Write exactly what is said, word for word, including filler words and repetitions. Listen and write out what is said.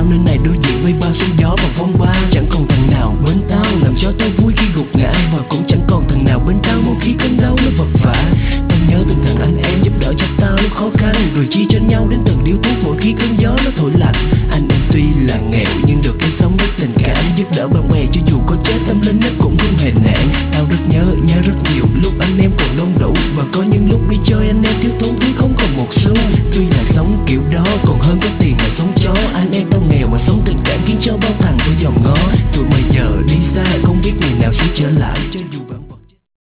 tao nơi này đối diện với bao sóng gió và phong ba. Chẳng còn thằng nào bên tao làm cho tao vui khi gục ngã, và cũng chẳng còn thằng nào bên tao mỗi khi cơn đau nó vật vã. Tao nhớ từng thằng anh em giúp đỡ cho tao lúc khó khăn, rồi chia cho nhau đến từng điếu thuốc mỗi khi cơn gió nó thổi lạnh. Anh em tuy là nghèo nhưng được cái sống rất tình cảm, giúp đỡ bạn bè cho dù có chết tâm linh nó cũng không hề nản. Tao rất nhớ, nhớ rất nhiều lúc anh em còn đông đủ, và có những lúc đi chơi anh em thiếu thốn thứ không còn một xu. Tuy là sống kiểu đó còn hơn có tiền mà sống chó. Anh em tao nghèo mà sống tình cảm khiến cho bao thằng tôi dòm ngó. Tụi mày giờ đi xa không biết ngày nào sẽ trở lại, cho dù bạn